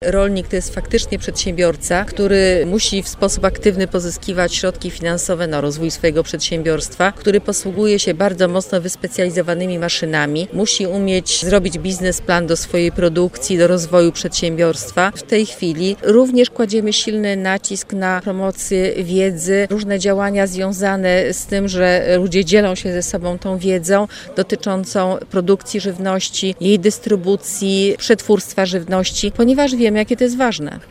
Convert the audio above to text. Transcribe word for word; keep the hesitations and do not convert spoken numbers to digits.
Rolnik to jest faktycznie przedsiębiorca, który musi w sposób aktywny pozyskiwać środki finansowe na rozwój swojego przedsiębiorstwa, który posługuje się bardzo mocno wyspecjalizowanymi maszynami, musi umieć zrobić biznesplan do swojej produkcji, do rozwoju przedsiębiorstwa. W tej chwili również kładziemy silny nacisk na promocję wiedzy, różne działania związane z tym, że ludzie dzielą się ze sobą tą wiedzą dotyczącą produkcji żywności, jej dystrybucji, przetwórstwa żywności, ponieważ wiemy, jakie to jest ważne.